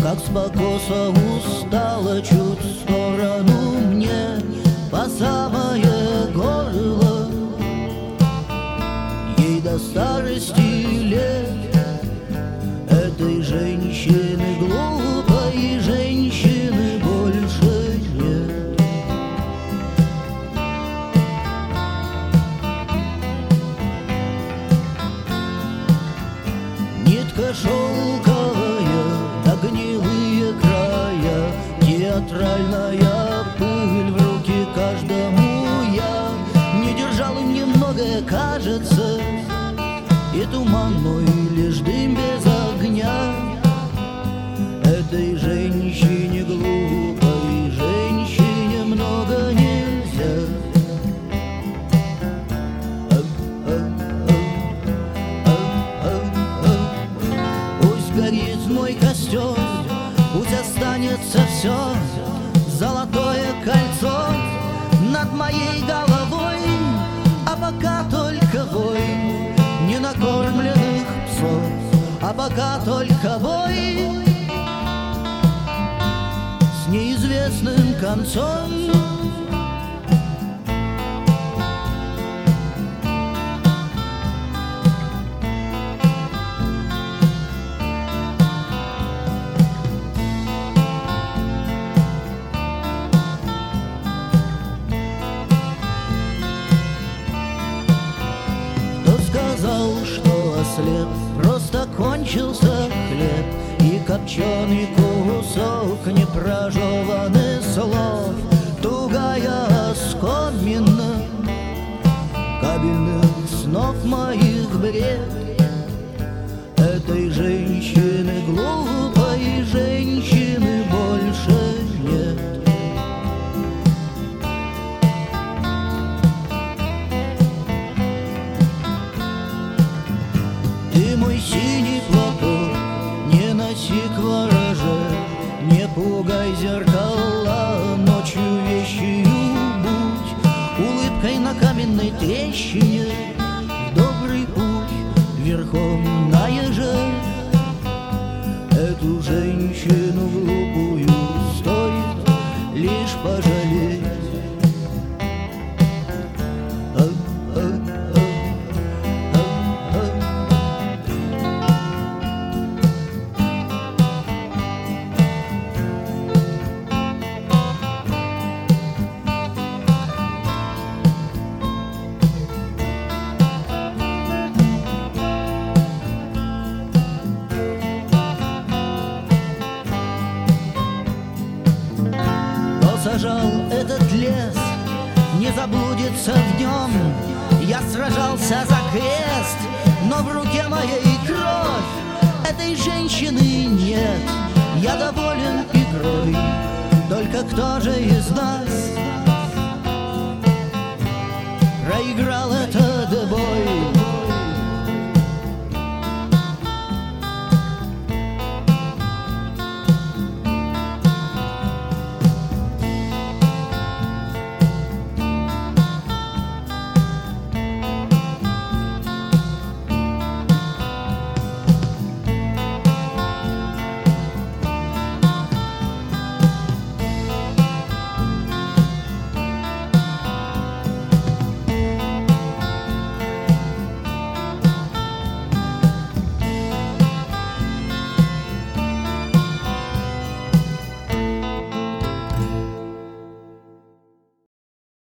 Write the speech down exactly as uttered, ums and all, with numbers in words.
как с покоса устала чуть в сторону мне по самое горло. Ей до старости лет, этой женщины глупой, женщины больше нет. Нитка шелковая, да гнилые края, театральная пыль в руки каждому я. Не держал им немногое, кажется, и туман мой лишь дым без огня. Этой женщине глупой, женщине много нельзя. Пусть горит мой костер, пусть останется все золотое кольцо над моей головой, а пока только вой ненакормленных псов, а пока только бой с неизвестным концом. Сказал, что ослеп, просто кончился хлеб и копченый кусок непрожеванных слов. Тугая оскомина кабельных снов моих бред. Этой женщины глупой, женщины больше нет. Ты мой синий платок, не носи к вороже, не пугай зеркала, ночью вещью будь. Улыбкой на каменной трещине в добрый путь верхом на еже. Эту женщину глупую стоит лишь пожалеть. Сажал этот лес, не заблудится в нем. Я сражался за крест, но в руке моей кровь. Этой женщины нет, я доволен игрой. Только кто же из нас